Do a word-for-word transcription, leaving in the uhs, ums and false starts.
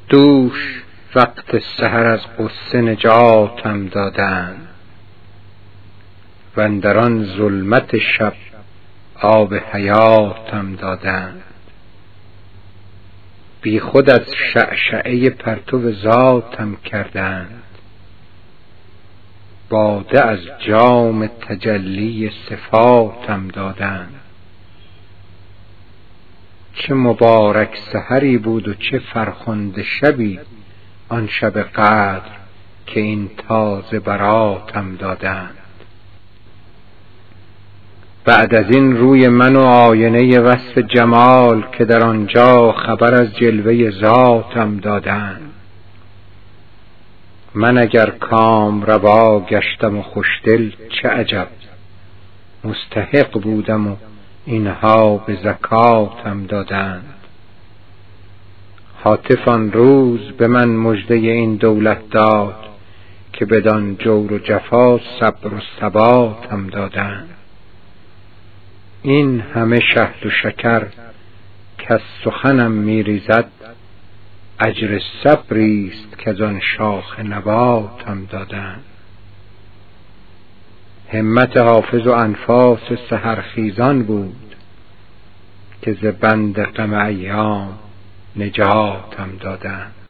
دوش وقت سحر از غصه نجاتم دادند، و اندر آن ظلمت شب آب حیاتم دادند. بی خود از شعشعه پرتو ذاتم کردند، باده از جام تجلی صفاتم دادند. چه مبارک سحری بود و چه فرخنده شبی آن شب قدر که این تازه براتم دادند. بعد از این روی من و آینه وصف جمال که در آنجا خبر از جلوه ذاتم دادند. من اگر کام روا گشتم و خوشدل چه عجب، مستحق بودم و اینها به زکاتم دادند. هاتف آن روز به من مژده این دولت داد، که بدان جور و جفا صبر و ثباتم دادند. این همه شهد و شکر کز سخنم میریزد، اجر صبریست که از آن شاخ نباتم دادند. همت حافظ و انفاس سحرخیزان بود، که ز بند غم ایام نجاتم دادند.